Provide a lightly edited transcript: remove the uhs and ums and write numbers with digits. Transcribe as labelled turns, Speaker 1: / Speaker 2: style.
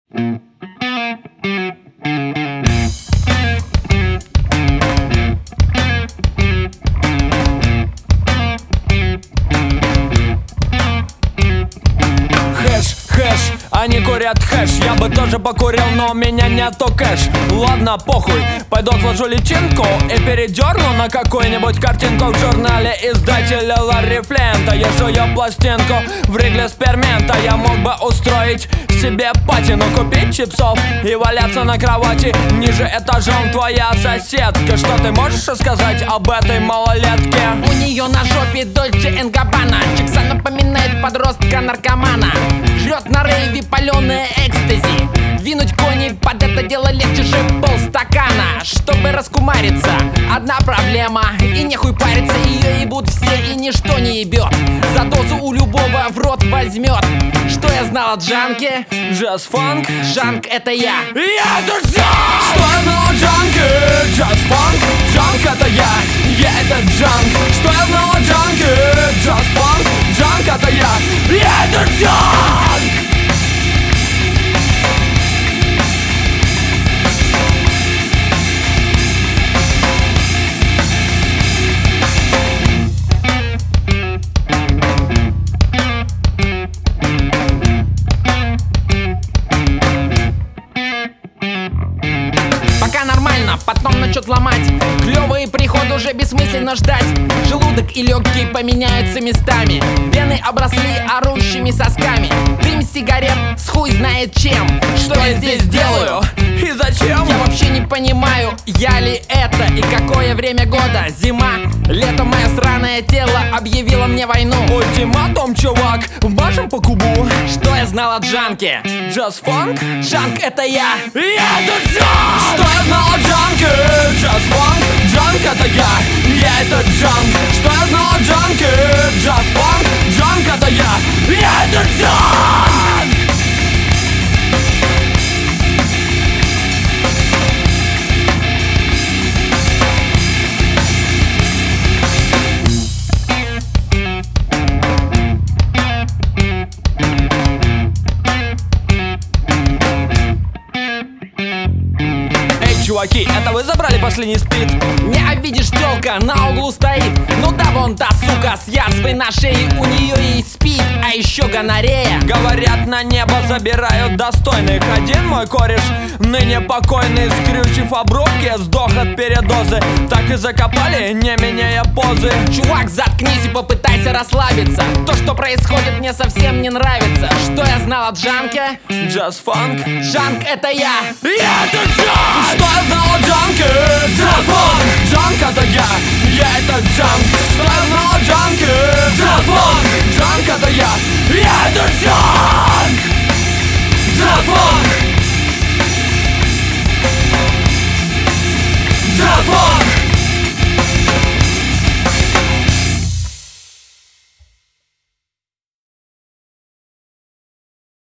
Speaker 1: Хэш, они курят хэш. Я бы тоже покурил, но у меня нету кэш. Ладно, похуй, пойду отложу личинку и передерну на какую-нибудь картинку в журнале издателя Ларри Флинта. Я жую пластинку в Ригле Спермента. Я мог бы устроить себе патину, купить чипсов и валяться на кровати ниже этажом. Твоя соседка, что ты можешь рассказать об этой малолетке?
Speaker 2: У нее на жопе Дольче энд Габбана. Чикса напоминает подростка-наркомана. Жрет на рейве паленое экстази. Двинуть кони под это дело легче же полстакана. Чтобы раскумариться, одна проблема, и нехуй париться. Ее ебут все и ничто не ебет. За дозу у любого в рот возьмет. Что я знал о джанке?
Speaker 1: Джаз-фанк?
Speaker 2: Джанк это я.
Speaker 1: Я это джанк! Что я знал о джанке? Джаз-фанк? Джанк это я это джанк! Что я знал о джанке? Джаз-фанк? Джанк это я это джанк!
Speaker 2: Пока нормально, потом начнет ломать. Клёвый приход уже бессмысленно ждать. Желудок и легкие поменяются местами. Вены обросли орущими сосками. Дым сигарет с хуй знает чем. Что я здесь делаю?
Speaker 1: И зачем?
Speaker 2: Я вообще не понимаю, я ли это и какое время года. Зима, лето, мое сраное тело объявило мне войну.
Speaker 1: Ультиматум, чувак, вмажем по кубу.
Speaker 2: Что я знал о джанке?
Speaker 1: Джаз-фанк?
Speaker 2: Джанк это я
Speaker 1: это джанк! Что я знал о джанке? Джаз-фанк? Джанк это я это джанк! Что я знал о джанке? Джаз-фанк? Джанк это я это джанк! Чуваки, это вы забрали последний спид?
Speaker 2: Не видишь, тёлка на углу стоит. Ну да, вон та сука с язвой на шее. У нее есть спид, а еще гонорея.
Speaker 1: Говорят, на небо забирают достойных. Один мой кореш, ныне покойный, скрючив обрубки, сдох от передозы. Так и закопали, не меняя позы.
Speaker 2: Чувак, заткнись и попытайся расслабиться. То, что происходит, мне совсем не нравится. Что я знал о джанке?
Speaker 1: Джаз-фанк?
Speaker 2: Джанк это я
Speaker 1: это джанк! Что я знал о джанке? Джаз-фанк! Джанк это я это джанк! Что я знал о джанке? Джаз-фанк! Джанк это я это джанк!